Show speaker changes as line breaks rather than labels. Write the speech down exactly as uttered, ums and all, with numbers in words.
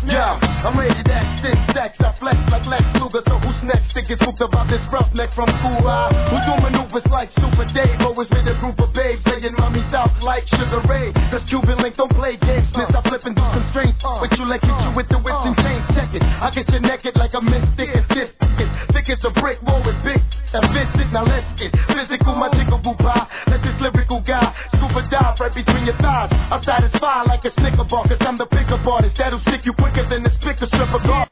Yo, I'm ready to that shit sex. I flex like Lex Luger, so who's next to get spooked about this roughneck from Cool Eye? Who do maneuvers like Super Dave? Always with a group of babes, playing mommy's out like Sugar Ray. That's Cuban Link, don't play games, miss. I flip and do some strings, but you like hit you with the whips and chains. Check it, I get you naked like a mystic. It's this, it's thick as a brick wall with big. That biscuit, now let's get physical, my jiggle boo pie. Let this lyrical guy scuba dive right between your thighs. I'm satisfied like a Snicker bar, cause I'm the pickup artist that'll stick you quicker than